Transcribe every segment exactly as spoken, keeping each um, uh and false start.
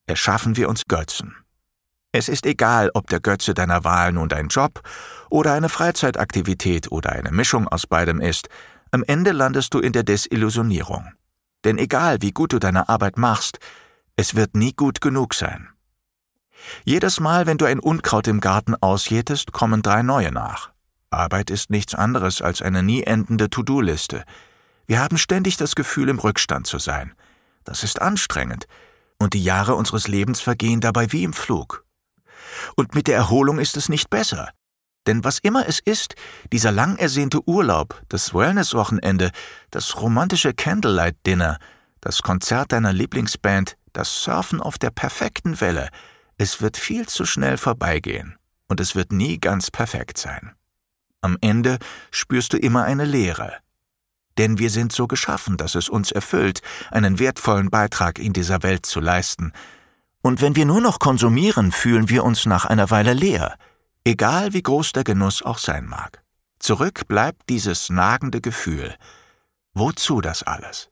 erschaffen wir uns Götzen. Es ist egal, ob der Götze deiner Wahl nun dein Job oder eine Freizeitaktivität oder eine Mischung aus beidem ist, am Ende landest du in der Desillusionierung. Denn egal, wie gut du deine Arbeit machst, es wird nie gut genug sein. Jedes Mal, wenn du ein Unkraut im Garten ausjätest, kommen drei neue nach. Arbeit ist nichts anderes als eine nie endende To-Do-Liste. Wir haben ständig das Gefühl, im Rückstand zu sein. Das ist anstrengend. Und die Jahre unseres Lebens vergehen dabei wie im Flug. Und mit der Erholung ist es nicht besser. Denn was immer es ist, dieser lang ersehnte Urlaub, das Wellness-Wochenende, das romantische Candlelight-Dinner, das Konzert deiner Lieblingsband, das Surfen auf der perfekten Welle, es wird viel zu schnell vorbeigehen und es wird nie ganz perfekt sein. Am Ende spürst du immer eine Leere. Denn wir sind so geschaffen, dass es uns erfüllt, einen wertvollen Beitrag in dieser Welt zu leisten. Und wenn wir nur noch konsumieren, fühlen wir uns nach einer Weile leer, egal wie groß der Genuss auch sein mag. Zurück bleibt dieses nagende Gefühl. Wozu das alles?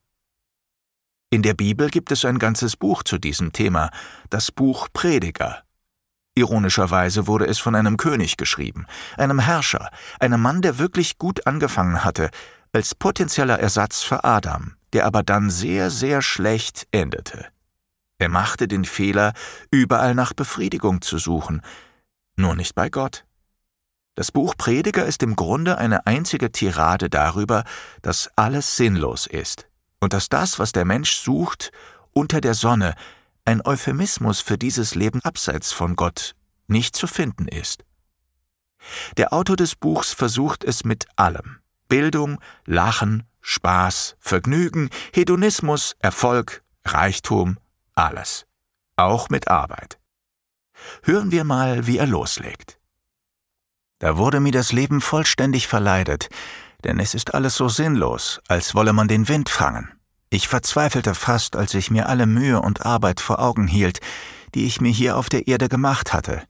In der Bibel gibt es ein ganzes Buch zu diesem Thema, das Buch Prediger. Ironischerweise wurde es von einem König geschrieben, einem Herrscher, einem Mann, der wirklich gut angefangen hatte, als potenzieller Ersatz für Adam, der aber dann sehr, sehr schlecht endete. Er machte den Fehler, überall nach Befriedigung zu suchen, nur nicht bei Gott. Das Buch Prediger ist im Grunde eine einzige Tirade darüber, dass alles sinnlos ist und dass das, was der Mensch sucht, unter der Sonne, ein Euphemismus für dieses Leben abseits von Gott, nicht zu finden ist. Der Autor des Buchs versucht es mit allem: Bildung, Lachen, Spaß, Vergnügen, Hedonismus, Erfolg, Reichtum, alles. Auch mit Arbeit. Hören wir mal, wie er loslegt. Da wurde mir das Leben vollständig verleidet, denn es ist alles so sinnlos, als wolle man den Wind fangen. Ich verzweifelte fast, als ich mir alle Mühe und Arbeit vor Augen hielt, die ich mir hier auf der Erde gemacht hatte,